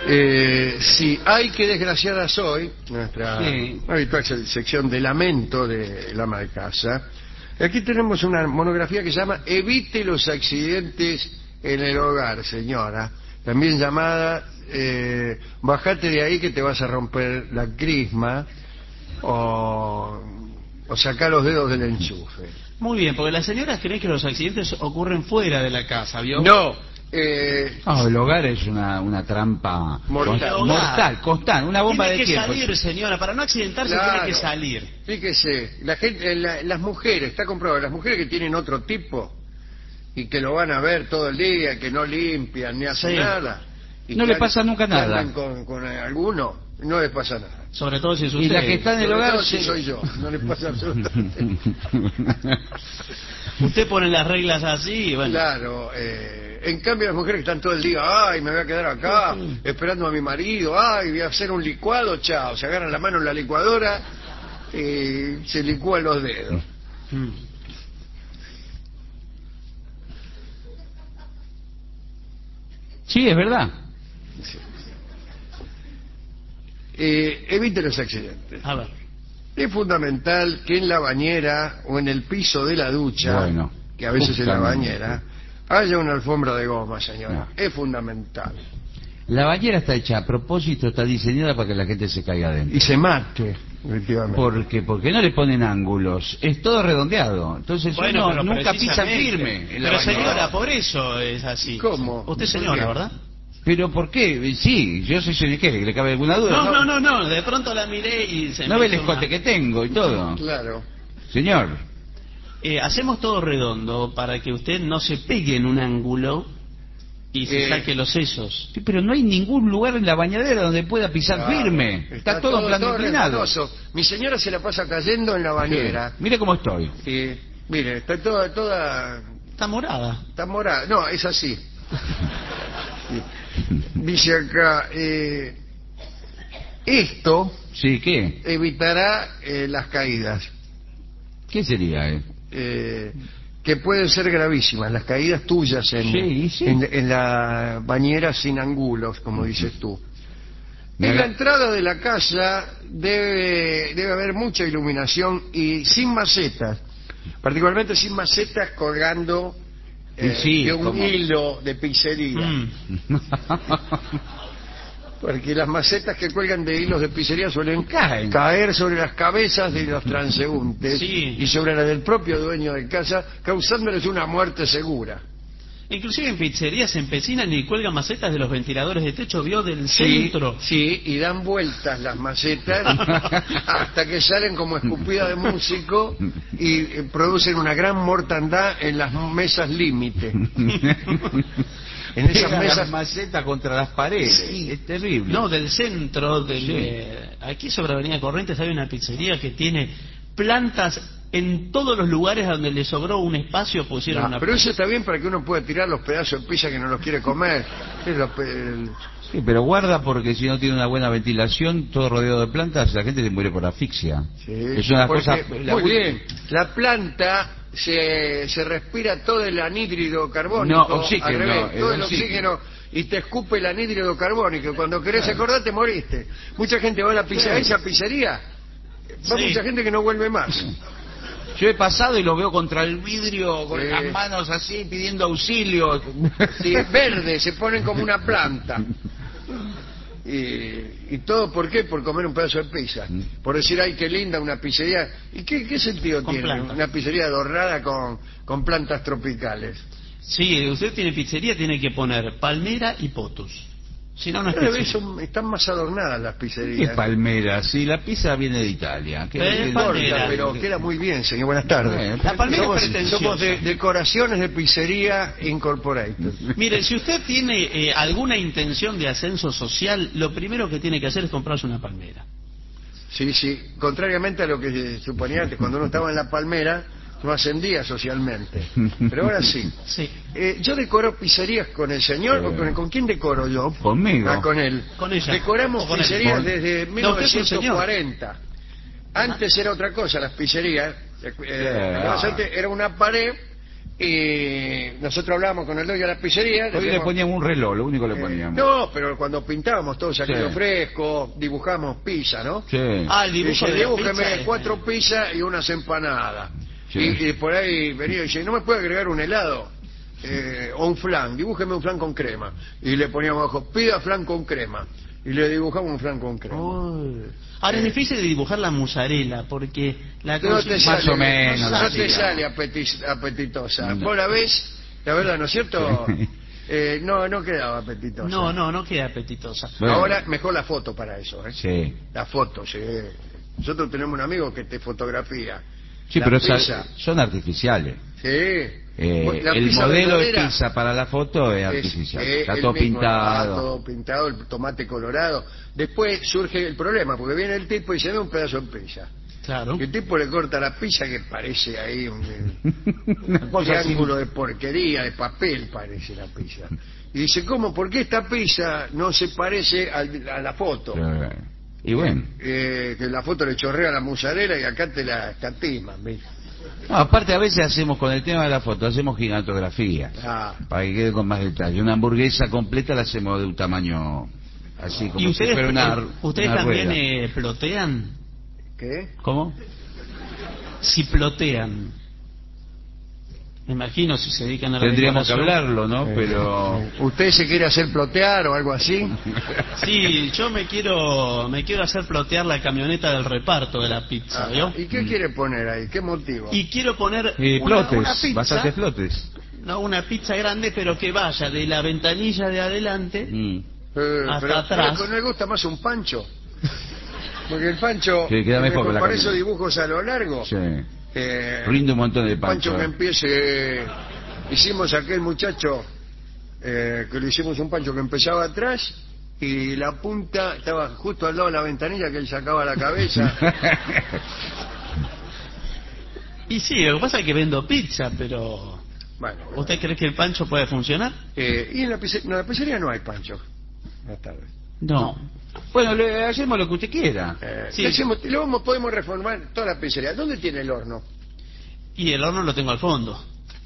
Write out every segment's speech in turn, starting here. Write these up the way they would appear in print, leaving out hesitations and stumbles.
Sí, ay, qué desgraciada soy, nuestra habitual sección de lamento del ama de casa. Aquí tenemos una monografía que se llama Evite los accidentes en el hogar, señora. También llamada Bajate de ahí que te vas a romper la crisma o sacar los dedos del enchufe. Muy bien, porque las señoras creen que los accidentes ocurren fuera de la casa, ¿vio? No. El hogar es una trampa mortal, constante, una bomba de tiempo. Tiene que salir, señora, para no accidentarse tiene que salir. Fíjese, la gente, las mujeres, está comprobado, las mujeres que tienen otro tipo y que lo van a ver todo el día, que no limpian ni hacen nada. Y no le pasa nunca nada. Con alguno, no les pasa nada. Sobre todo si es usted. Y la que está en el hogar si soy yo, no le pasa absolutamente. Usted pone las reglas así, bueno. Claro, en cambio las mujeres que están todo el día, ay, me voy a quedar acá esperando a mi marido, ay, voy a hacer un licuado, chao, se agarran la mano en la licuadora y se licúan los dedos. Sí, es verdad. Sí. Evite los accidentes. A ver. Es fundamental que en la bañera o en el piso de la ducha, que a veces en la bañera, haya una alfombra de goma, señora. Es fundamental. La bañera está hecha a propósito, está diseñada para que la gente se caiga adentro. Y se mate, efectivamente. Porque no le ponen ángulos, es todo redondeado. Entonces uno nunca pisa firme en la Pero bañera. señora, por eso es así. ¿Cómo? Usted señora, ¿verdad? ¿Pero por qué? Sí, yo soy ¿qué? ¿Le cabe alguna duda? No, de pronto la miré y se me... ¿No ve el escote que tengo y todo? Claro. Señor. Hacemos todo redondo para que usted no se pegue en un ángulo y se saque los sesos. Sí, pero no hay ningún lugar en la bañadera donde pueda pisar firme. Está todo plan inclinado. Mi señora se la pasa cayendo en la bañera. Sí. Mire cómo estoy. Mire, está toda... Está morada. Está morada. No, es así. Dice acá, esto sí, ¿qué? evitará las caídas. ¿Qué sería? Que pueden ser gravísimas, las caídas tuyas en la bañera sin ángulos, como dices tú. En la entrada de la casa debe haber mucha iluminación y sin macetas, particularmente sin macetas colgando de un hilo de pizzería. Porque las macetas que cuelgan de hilos de pizzería suelen caer sobre las cabezas de los transeúntes y sobre la del propio dueño de casa, causándoles una muerte segura. Inclusive en pizzerías se empecinan y cuelgan macetas de los ventiladores de techo, vio, del centro. Sí, y dan vueltas las macetas hasta que salen como escupida de músico y producen una gran mortandad en las mesas límite. En esas mesas macetas contra las paredes. Es terrible. No, del centro, aquí sobre Avenida Corrientes hay una pizzería que tiene plantas en todos los lugares donde le sobró un espacio pusieron una... Pero eso está bien para que uno pueda tirar los pedazos de pizza que no los quiere comer. Sí, pero guarda porque si no tiene una buena ventilación, todo rodeado de plantas, la gente se muere por asfixia. Sí, es una cosa... Muy bien, la planta se respira todo el anhídrido carbónico. No, oxígeno. Todo el oxígeno y te escupe el anhídrido carbónico. Cuando querés acordar te moriste. Mucha gente va a esa pizzería. Va mucha gente que no vuelve más. Yo he pasado y lo veo contra el vidrio con las manos así pidiendo auxilio. Sí, verde, se ponen como una planta. Y todo, ¿por qué? Por comer un pedazo de pizza. Por decir, ay, qué linda una pizzería. ¿Y qué sentido tiene plantas? Una pizzería adornada con plantas tropicales? Sí, usted tiene pizzería, tiene que poner palmera y potus. Si no, no es están más adornadas las pizzerías. ¿Qué palmera? Sí, la pizza viene de Italia. Pero queda muy bien, señor. Buenas tardes. La palmera somos de decoraciones de pizzería Incorporated. Mire, si usted tiene alguna intención de ascenso social, lo primero que tiene que hacer es comprarse una palmera. Sí. Contrariamente a lo que suponía antes, cuando uno estaba en la palmera, no ascendía socialmente. Pero ahora sí. Yo decoro pizzerías con el señor. ¿Con quién decoro yo? Conmigo. Con él. Con ella. Decoramos pizzerías desde 1940. Antes era otra cosa, las pizzerías. Antes era una pared Y nosotros hablábamos con el dueño de la pizzería. Hoy le decíamos, poníamos un reloj, lo único que le poníamos. no, pero cuando pintábamos todo saquito Sí. fresco, dibujamos pizza, ¿no? Sí. Ah, el dibujo Dice, de la dibújeme pizza es- 4 pizzas y unas empanadas. Sí. Y por ahí venía y dice, ¿no me puede agregar un helado? O un flan, dibújeme un flan con crema. Y le poníamos abajo, pida flan con crema. Y le dibujamos un flan con crema. Uy. Ahora es difícil de dibujar la mozzarella porque la No te consi- Más sale, o menos, no te sí. sale apetitosa. No. Vos la ves, la verdad, ¿no es cierto? Sí. No quedaba apetitosa. no queda apetitosa. Bueno. Ahora mejor la foto para eso, ¿eh? Sí. La foto, sí. Nosotros tenemos un amigo que te fotografía. Sí, la pero pizza. son artificiales. Sí. La El pizza modelo de verdadera pizza para la foto es artificial. Está el todo mismo, está pintado. todo pintado, el tomate colorado. Después surge el problema, porque viene el tipo y se ve un pedazo de pizza. Claro. Y el tipo le corta la pizza que parece ahí Una un cosa así. triángulo de porquería, de papel parece la pizza. Y dice, ¿cómo? ¿Por qué esta pizza no se parece a la foto? Y bueno. Que la foto le chorrea la mozzarella y acá te la escatiman, ¿viste? No, aparte a veces hacemos con el tema de la foto, hacemos gigantografía. Ah. Para que quede con más detalle. Una hamburguesa completa la hacemos de un tamaño así como ¿Y si ustedes, fuera ustedes una también rueda. plotean? ¿Qué? ¿Cómo? Si plotean. Me imagino si se dedican a la Tendríamos que decoración. hablarlo, ¿no? Pero ¿Usted se quiere hacer plotear o algo así? Sí, yo me quiero hacer plotear la camioneta del reparto de la pizza, Ah, ¿vio? ¿y qué quiere poner ahí? ¿Qué motivo? Y quiero poner flotes, una pizza, bastantes flotes. no una pizza grande, pero que vaya de la ventanilla de adelante hasta atrás. Pero ¿no le gusta más un pancho? Porque el pancho, Sí, queda mejor con la para esos camioneta. dibujos a lo largo, Sí. eh, Rinde un montón de pancho pancho. que empiece, hicimos aquel muchacho, que le hicimos un pancho que empezaba atrás y la punta estaba justo al lado de la ventanilla que él sacaba la cabeza. Y sí, lo que pasa es que vendo pizza, pero Bueno, ¿usted cree que el pancho puede funcionar? y en la pizzería no hay pancho. Buenas tardes. No. Bueno, hacemos lo que usted quiera. Sí. Luego podemos reformar toda la pizzería. ¿Dónde tiene el horno? Y el horno lo tengo al fondo.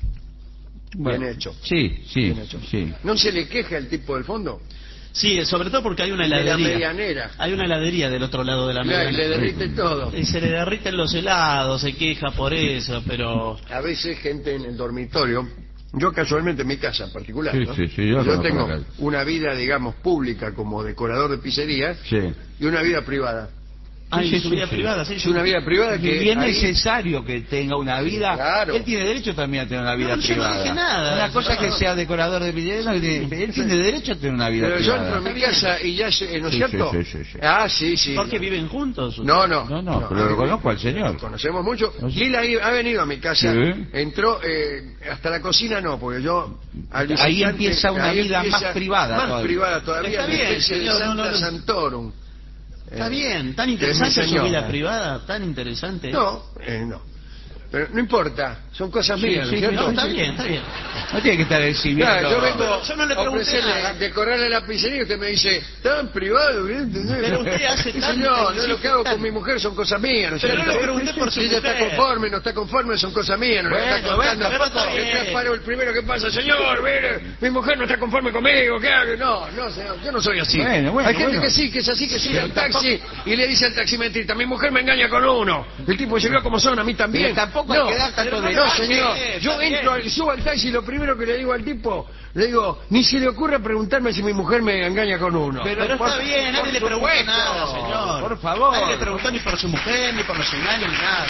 Bien hecho. Sí, sí, Bien hecho. sí. ¿No se le queja el tipo del fondo? Sí, sobre todo porque hay una De la heladería. medianera. Hay una heladería del otro lado de la Claro, medianera. le derrite todo. Y se le derriten los helados, se queja por eso, pero... A veces gente en el dormitorio, yo casualmente en mi casa en particular, Sí, ¿no? sí, sí, yo conozco tengo la casa. una vida, digamos, pública como decorador de pizzerías Sí. y una vida privada. Hay Sí, su sí, vida sí. privada, sí. Es una vida privada que Y es ahí- necesario que tenga una vida. Claro. Él tiene derecho también a tener una vida No, yo no privada. dije nada. Una cosa es que sea decorador de videos, él tiene derecho a tener una vida Pero yo privada. entro en mi casa y ya, ¿no es Sí, cierto? sí, sí, sí. Ah, sí, sí. ¿Por qué viven juntos? No, no. No, pero lo conozco al señor. Lo conocemos mucho. No sé. Lila ha venido a mi casa, Sí. entró, hasta la cocina no, porque yo al Ahí visitante- empieza una vida más privada Más todavía. privada todavía. Está una bien, especie de señor, Santa no. Santorum. Está bien, tan que interesante es mi su vida señora. privada, tan interesante. No, no. Pero no importa, son cosas Sí, mías, ¿no sí, es cierto? No, está bien, está bien. No tiene que estar exhibiendo. Claro, yo vengo Pero yo no le a pregunté ofrecerle, nada. decorarle la pizzería y usted me dice, tan privado, ¿entendés? Pero usted hace Sí, tanto, señor, yo lo que hago tan- con mi mujer son cosas mías, ¿no es Pero cierto? no le pregunté por su Si ella está mujer. conforme, no está conforme, son cosas mías, no le Bueno, está contando. bueno, pero está bien. Después paro el primero que pasa, señor, mire, mi mujer no está conforme conmigo, ¿qué hago? No, señor, yo no soy así. Bueno, Hay gente bueno. que sí, que es así, que sube al taxi y le dice al taximetrista, mi mujer me engaña con uno. El tipo llegó como son, a mí también. Pero tampoco hay que dar tanto no, detalle. señor, Está yo bien. entro, subo al taxi y lo primero que le digo al tipo, le digo, ni se le ocurra preguntarme si mi mujer me engaña con uno. Pero está bien, nadie le preguntó nada, señor. por favor. Nadie le preguntó ni por su mujer, ni por los engaños, ni nada.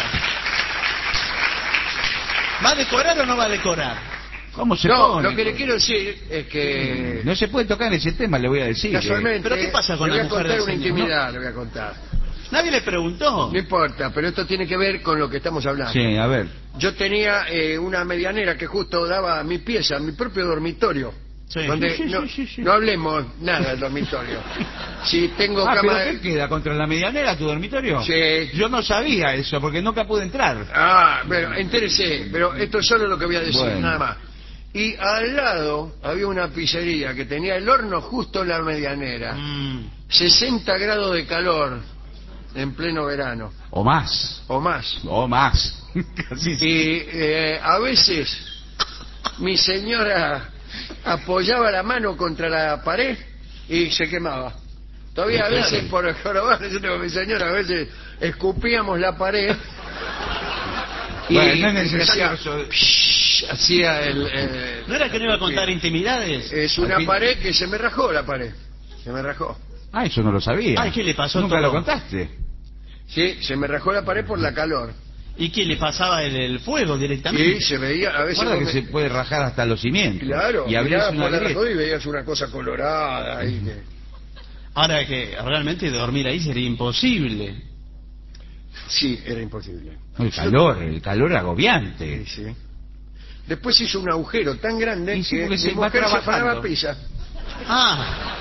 ¿Va a decorar o no va a decorar? ¿Cómo se No, pone? lo que le quiero decir es que No se puede tocar ese tema, le voy a decir. casualmente ¿Pero qué pasa con le la voy a mujer contar del una señor, intimidad, le voy a contar. Nadie le preguntó. No importa, pero esto tiene que ver con lo que estamos hablando. Sí, a ver. Yo tenía una medianera que justo daba a mi pieza, a mi propio dormitorio. Sí. Donde Sí, sí, no, sí, sí. no hablemos nada del dormitorio. Si tengo Ah, cama ¿pero qué queda? ¿Contra la medianera tu dormitorio? Sí. Yo no sabía eso, porque nunca pude entrar. Ah, pero entérese, pero esto es solo lo que voy a decir, Bueno. nada más. Y al lado había una pizzería que tenía el horno justo en la medianera. 60 grados de calor en pleno verano, O más. o más. O más. Casi sí. Y a veces mi señora apoyaba la mano contra la pared y se quemaba. Todavía a veces por el jorobado, yo tengo mi señora, a veces escupíamos la pared y bueno, no es necesario hacía ¿No era que no iba a contar intimidades? Es una pared que se me rajó la pared. Se me rajó. Ah, eso no lo sabía. Ay, ¿qué le pasó? Nunca todo? lo contaste. Sí, se me rajó la pared por la calor. ¿Y qué le pasaba el fuego directamente? Y se veía, a veces... Recuerda que se puede rajar hasta los cimientos. Claro, y abrirse mirabas una por la grieta. rajó y veías una cosa colorada ahí que... Ahora que realmente dormir ahí sería imposible. Sí, era imposible. El calor agobiante. Sí, sí. Después hizo un agujero tan grande Y sí, que porque mi se va mujer trabajando. separaba pizza. Ah.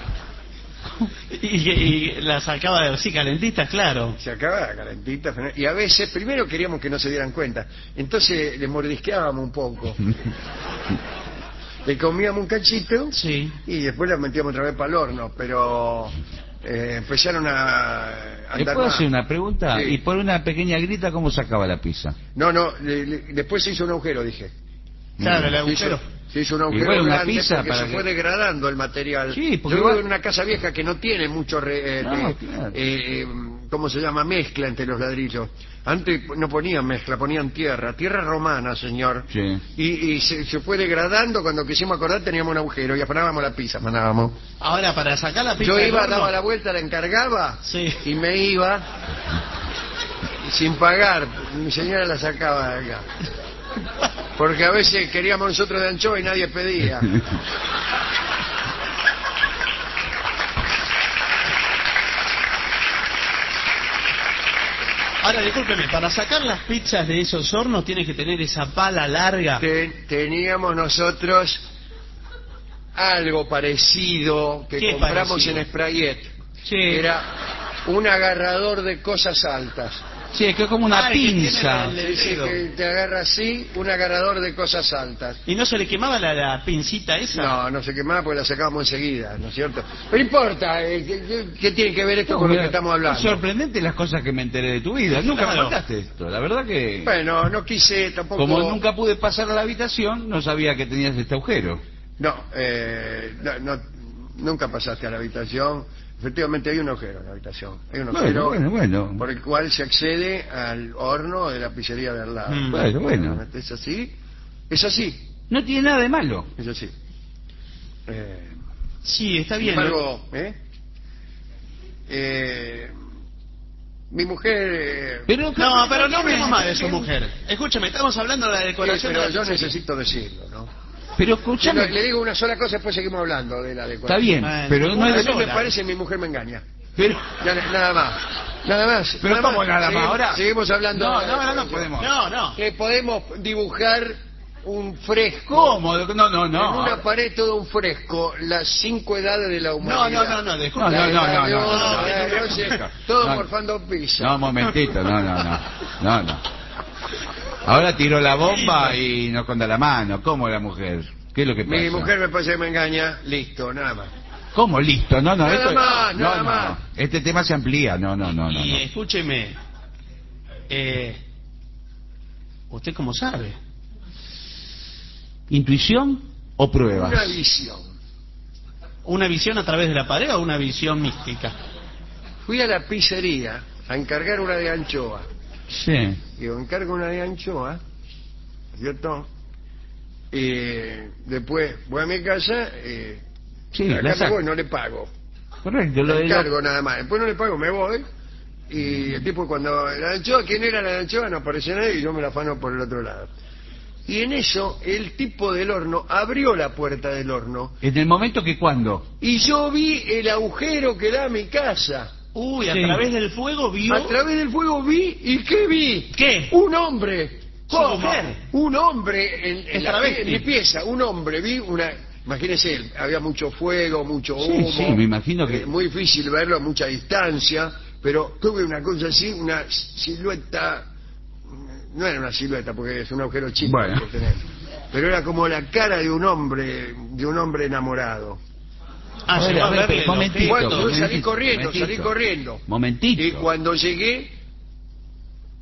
Y la sacaba de así calentitas, claro. Se acaba calentita. Y a veces, primero queríamos que no se dieran cuenta. Entonces le mordisqueábamos un poco. Le comíamos un cachito Sí. y después la metíamos otra vez para el horno. Pero empezaron a ¿Le andar puedo más. hacer una pregunta? Sí. Y por una pequeña grita, ¿cómo sacaba la pizza? No, después se hizo un agujero, dije. Claro, el Se hizo- agujero. Se hizo un agujero Igual una grande pizza porque para se que- fue degradando el material. Sí, porque yo vivo igual- en una casa vieja que no tiene mucho, No, claro. ¿cómo se llama? Mezcla entre los ladrillos. Antes no ponían mezcla, ponían tierra romana, señor. Sí. Y se fue degradando, cuando quisimos acordar teníamos un agujero y afanábamos la pizza, manábamos. Ahora, para sacar la pizza Yo del iba, horno, daba la vuelta, la encargaba Sí. y me iba sin pagar. Mi señora la sacaba de acá. Porque a veces queríamos nosotros de anchoa y nadie pedía. Ahora, discúlpeme, para sacar las pizzas de esos hornos tiene que tener esa pala larga. Teníamos nosotros algo parecido que ¿Qué compramos parecido? en Sprayet. Sí. Era un agarrador de cosas altas. Sí, es que es como una Ah, el que tiene pinza. el- Sí, sí, dedo. que te agarra así, un agarrador de cosas altas. ¿Y no se le quemaba la pincita esa? No, no se quemaba porque la sacábamos enseguida, ¿no es cierto? Pero importa, ¿qué tiene que ver esto con lo que estamos Es hablando? sorprendente las cosas que me enteré de tu vida. Nunca me Claro. contaste esto. La verdad que... Bueno, no quise tampoco... Como nunca pude pasar a la habitación, no sabía que tenías este agujero. Nunca pasaste a la habitación. Efectivamente hay un agujero en la habitación. Hay un Bueno, agujero bueno. por el cual se accede al horno de la pizzería de al lado. Bueno. ¿Es así? Es así, No tiene nada de malo. es así. Sí, está Sin bien. embargo, mi mujer... Pero No, pero no hablemos más de su mujer. Escúchame, estamos hablando de la decoración pero de la yo pizzería. necesito decirlo, ¿no? Pero escúchame. Le digo una sola cosa, después seguimos hablando de la decoración. Está bien, Bueno, pero no A es... mí me parece mi mujer me engaña. Pero... Nada más. Nada más. Pero nada ¿cómo más. nada más? Ahora... Seguimos hablando. No podemos. No. Que podemos dibujar un fresco. ¿Cómo? No. En una pared todo un fresco, las 5 edades de la humanidad. No, disculpe. No. Todo No. morfando piso. No, un momentito, no. Ahora tiró la bomba y no conda la mano. ¿Cómo la mujer? ¿Qué es lo que pasa? Mi mujer me parece que me engaña. Listo, nada más. ¿Cómo? Listo. No. Nada esto... más, nada no. más. Este tema se amplía. No. Y escúcheme. ¿Usted cómo sabe? ¿Intuición o pruebas? Una visión. ¿Una visión a través de la pared o una visión mística? Fui a la pizzería a encargar una de anchoa. Sí. Digo, encargo una de anchoa, ¿cierto? Y después voy a mi casa, Sí, acá la me saco. voy, no le pago. Correcto. Lo de Encargo nada más. Después no le pago, me voy. Y el tipo cuando... La anchoa, ¿quién era la anchoa? No aparece nadie y yo me la afano por el otro lado. Y en eso, el tipo del horno abrió la puerta del horno En el momento que cuando... y yo vi el agujero que da a mi casa. Uy, a Sí. través del fuego vio... A través del fuego vi, ¿y qué vi? ¿Qué? Un hombre. Su mujer. Un hombre en travesti. mi pieza, un hombre, vi una... Imagínese, había mucho fuego, mucho Sí, humo. sí, me imagino que- muy difícil verlo a mucha distancia, pero tuve una cosa así, una silueta... No era una silueta, porque es un agujero chico Bueno. que tenés, pero era como la cara de un hombre enamorado. Ah, A ver, llegó a a ver, verle los momentito. gestos. Bueno, yo salí momentito, corriendo, momentito. salí corriendo. Momentito. Y cuando llegué,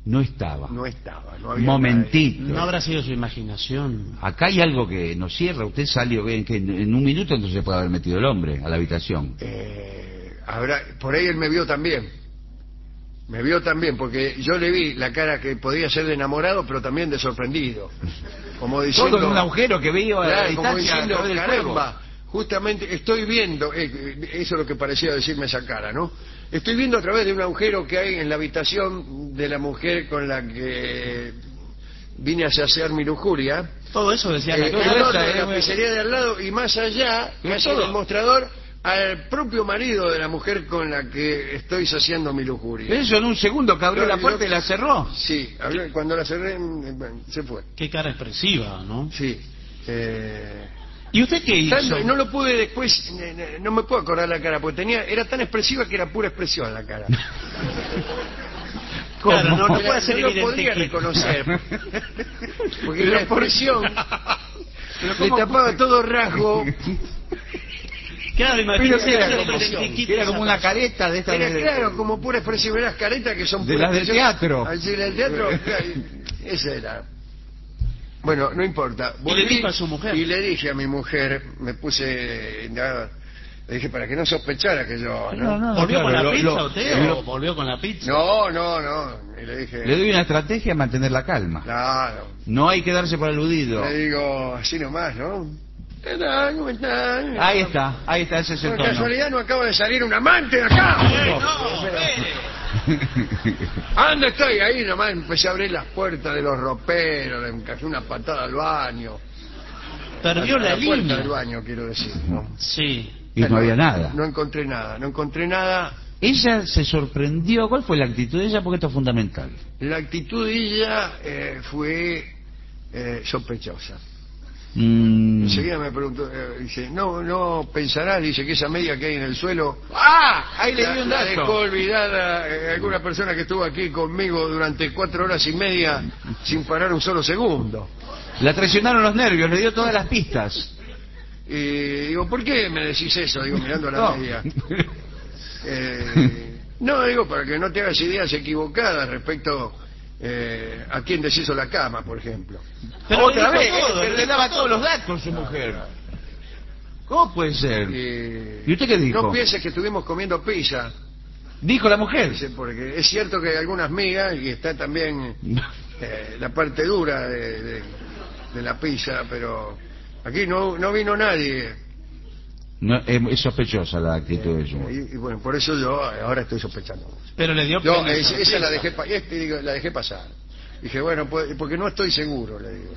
No estaba. No estaba, no había Momentito. No habrá sido su imaginación. Acá hay algo que nos cierra. Usted salió que en un minuto entonces se puede haber metido el hombre a la habitación. Por ahí él me vio también. Me vio también, porque yo le vi la cara que podía ser de enamorado, pero también de sorprendido. Como diciendo... Todo en un agujero que veía a la Claro, como distancia diciendo, a través del fuego. caramba, justamente estoy viendo, eso es lo que parecía decirme esa cara, ¿no? Estoy viendo a través de un agujero que hay en la habitación de la mujer con la que vine a saciar mi lujuria. Todo eso decía la La pizzería de al lado, y más allá, casi en el mostrador, al propio marido de la mujer con la que estoy saciando mi lujuria. Eso en un segundo que abrió la puerta y la cerró. Sí, cuando la cerré, se fue. Qué cara expresiva, ¿no? Sí. ¿Y usted qué hizo? No lo pude después, no me puedo acordar la cara, porque era tan expresiva que era pura expresión la cara. Claro, no puede ser no lo evidente podría que... reconocer. Porque la expresión le tapaba todo rasgo. Claro, imagínese, era como una careta de esta. Claro, como pura expresión, las caretas que son de las del teatro. Allí en el teatro, esa era. Bueno, no importa. ¿Y le dijo a su mujer? Y le dije a mi mujer, me puse... le dije para que no sospechara que yo... ¿no? ¿Volvió con la pizza usted o volvió con la pizza? No. Y le dije... Le doy una estrategia a mantener la calma. Claro. No hay que darse por aludido. Le digo, así nomás, ¿no? ¿Qué tal? ¿Cómo estás? Ahí está, ese es el Por tono. casualidad no acaba de salir un amante de acá. ¿Dónde estoy? Ahí nomás empecé a abrir las puertas de los roperos, le encajé una patada al baño. Perdió la puerta línea. del baño, quiero decir, ¿no? Sí. Y no había nada. No encontré nada. Ella se sorprendió. ¿Cuál fue la actitud de ella? Porque esto es fundamental. La actitud de ella fue sospechosa. Enseguida me preguntó, dice, no pensarás, dice, que esa media que hay en el suelo... ¡Ah! Ahí le di un La dato. dejó olvidada alguna persona que estuvo aquí conmigo durante 4 horas y media sin parar un solo segundo. La traicionaron los nervios, le dio todas las pistas. Y digo, ¿por qué me decís eso? Digo, mirando a la No. media. No, digo, para que no te hagas ideas equivocadas respecto a quién deshizo la cama, por ejemplo. Pero Otra le vez, dijo todo, le daba todos los datos su mujer. ¿Cómo puede ser? ¿Y usted qué dijo? No pienses que estuvimos comiendo pizza. Dijo la mujer. Dice, porque es cierto que hay algunas migas y está también la parte dura de la pizza, pero aquí no vino nadie. No, es sospechosa la actitud de su mujer. Y bueno, por eso yo ahora estoy sospechando. Pero le dio... Yo esa la dejé, la dejé pasar. Dije, bueno, pues, porque no estoy seguro, le digo.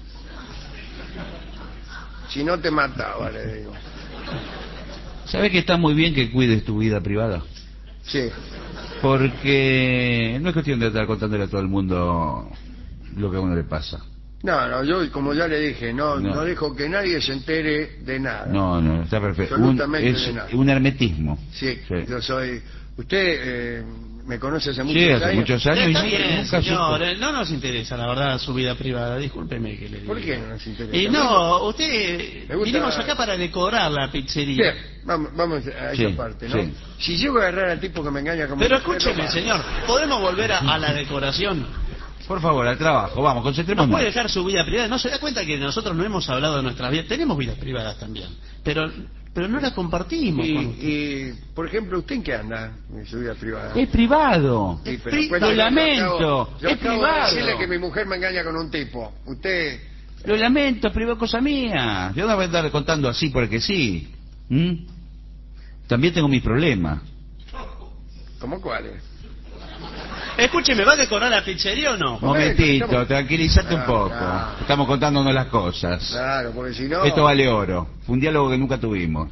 Si no te mataba, le digo. ¿Sabes que está muy bien que cuides tu vida privada? Sí. Porque no es cuestión de estar contándole a todo el mundo lo que a uno le pasa. No, yo como ya le dije, no dejo que nadie se entere de nada. No, está perfecto. Absolutamente Es de nada. un hermetismo. Sí, yo soy... Usted me conoce hace muchos Sí, años. hace muchos años Está y bien, nunca señor, supo. no nos interesa, la verdad, su vida privada. Discúlpeme que le diga. ¿Por qué no nos interesa? Y no, usted... Me gusta- Vinimos acá para decorar la pizzería. Bien, vamos a esa Sí, parte, ¿no? sí. Si llego a agarrar al tipo que me engaña como... Pero mujer, escúcheme, no, señor, ¿podemos volver a la decoración? Por favor, al trabajo. Vamos, ¿No concentrémonos. puede dejar su vida privada? ¿No se da cuenta que nosotros no hemos hablado de nuestras vidas? Tenemos vidas privadas también, pero no las compartimos con usted. Y, por ejemplo, ¿usted en qué anda en su vida privada? Es privado. Sí, pero Lo cuéntame, lamento, yo es acabo privado. de decirle que mi mujer me engaña con un tipo. Usted... Lo lamento, es privado, cosa mía. Yo no voy a andar contando así porque sí. También tengo mis problemas. ¿Cómo cuáles? Escúcheme, ¿va a decorar la pizzería o no? Momentito, estamos- tranquilízate un Claro, poco. claro. Estamos contándonos las cosas. Claro, porque si no... Esto vale oro. Fue un diálogo que nunca tuvimos.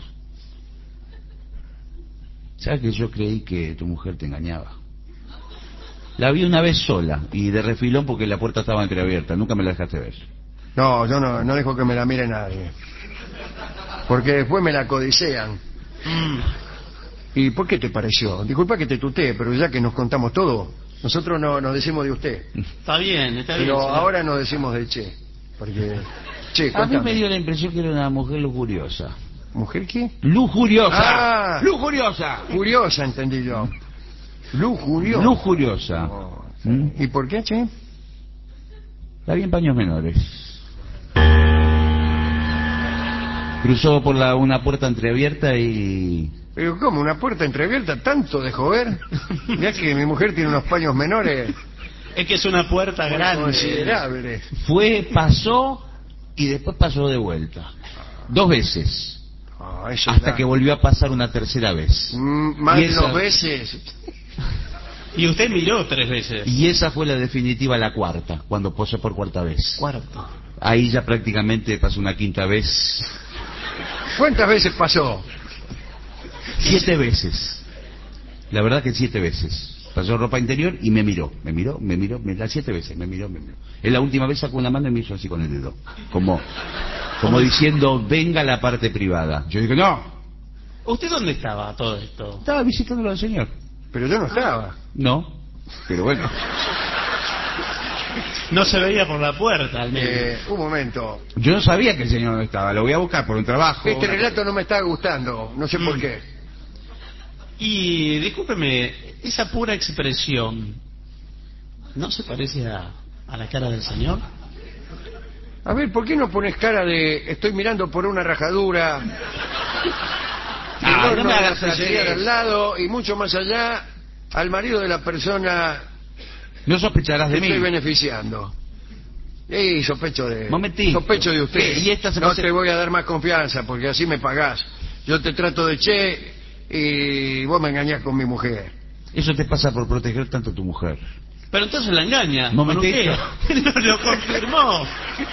¿Sabes que yo creí que tu mujer te engañaba? La vi una vez sola y de refilón porque la puerta estaba entreabierta. Nunca me la dejaste ver. No, yo no dejo que me la mire nadie. Porque después me la codicean. ¿Y por qué te pareció? Disculpa que te tutee, pero ya que nos contamos todo, nosotros no nos decimos de usted. Está bien, Pero señor. ahora nos decimos de che. Porque... Che, A mí cuéntame. me dio la impresión que era una mujer lujuriosa. ¿Mujer qué? ¡Lujuriosa! Ah. ¡Lujuriosa! Curiosa, entendí yo. Lujuriosa. Lujuriosa. Oh, ¿Y por qué, che? La vi en paños menores. Cruzó por una puerta entreabierta y... Pero ¿cómo? ¿Una puerta entreabierta? ¿Tanto dejó ver? Mirá que mi mujer tiene unos paños menores Es que es una puerta grande. considerables. pasó y después pasó de vuelta. 2 veces. Eso Hasta que volvió a pasar una tercera vez. Más Y de esa- 2 veces. Y usted miró 3 veces. Y esa fue la definitiva, la cuarta, cuando posó por 4ª vez. Cuarto. Ahí ya prácticamente pasó una 5ª vez. ¿Cuántas veces pasó? 7 veces. La verdad que 7 veces. Pasó ropa interior y me miró. Las 7 veces, me miró. En la última vez sacó una mano y me hizo así con el dedo. Como diciendo, venga la parte privada. Yo dije, no. ¿Usted dónde estaba a todo esto? Estaba visitándolo al señor. Pero yo no estaba. No. Pero bueno. No se veía por la puerta, al menos. Un momento. Yo no sabía que el señor no estaba. Lo voy a buscar por un trabajo. Este relato no me está gustando. No sé por qué. Y discúlpeme, esa pura expresión, ¿no se parece a la cara del señor? A ver, ¿por qué no pones cara de estoy mirando por una rajadura? Ah, no me la hagas pizzería así. de al lado y mucho más allá al marido de la persona No sospecharás que de mí. estoy beneficiando. Y sospecho de... Momentito. Sospecho de usted. Y esta se no pase- te voy a dar más confianza porque así me pagás. Yo te trato de che y vos me engañás con mi mujer. Eso te pasa por proteger tanto a tu mujer. Pero entonces la engaña. Momentito. ¿Por qué? No lo confirmó.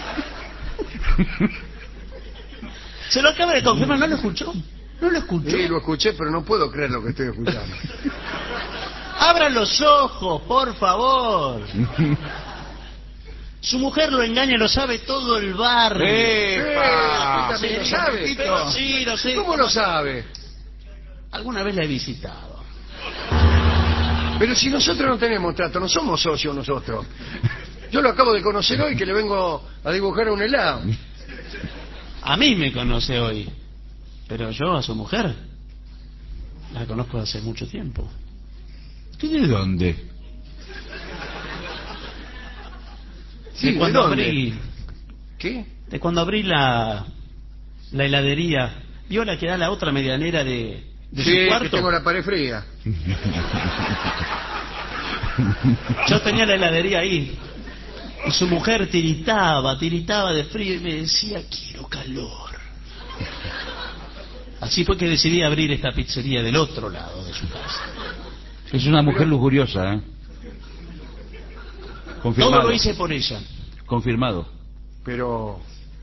Se lo acaba de confirmar, ¿no lo escuchó? ¿No lo escuchó? Sí, lo escuché, pero no puedo creer lo que estoy escuchando. Abra los ojos, por favor. Su mujer lo engaña, lo sabe todo el barrio. ¡Epa! ¿Usted también lo Sí, sabe? pero sí, lo sé. ¿Cómo lo sabe? Alguna vez la he visitado. Pero si nosotros no tenemos trato, no somos socios nosotros. Yo lo acabo de conocer hoy que le vengo a dibujar un helado. A mí me conoce hoy, pero yo a su mujer la conozco hace mucho tiempo. ¿Tú de dónde? Sí, de cuando ¿de dónde? abrí, ¿Qué? de cuando abrí la heladería, vio la que da la otra medianera de Sí, su que cuarto. tengo la pared fría. Yo tenía la heladería ahí. Y su mujer tiritaba de frío y me decía, quiero calor. Así fue que decidí abrir esta pizzería del otro lado de su casa. Es una mujer lujuriosa, ¿eh? Confirmado. Todo lo hice por ella. Confirmado. Pero...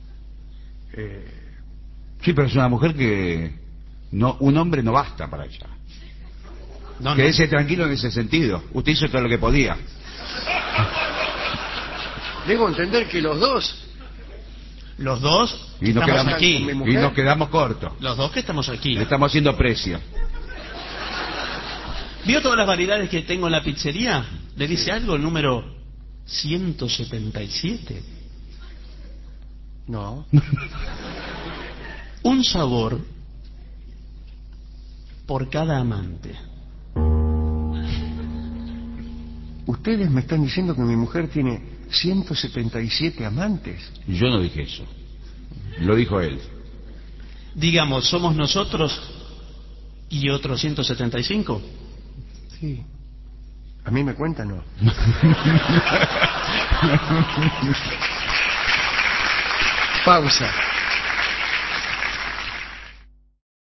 Sí, pero es una mujer que... no, un hombre no basta para ella. No, no. Quédese tranquilo en ese sentido. Usted hizo todo lo que podía. Debo entender que los dos... Los dos Y nos estamos quedamos aquí. con mi Y mujer. nos quedamos cortos. Los dos que estamos aquí. Le estamos haciendo precio. ¿Vio todas las variedades que tengo en la pizzería? ¿Le dice algo el número 177? No. Un sabor por cada amante. Ustedes me están diciendo que mi mujer tiene 177 amantes. Yo no dije eso. Lo dijo él. Digamos, somos nosotros y otros 175. Sí. A mí me cuentan, no. Pausa.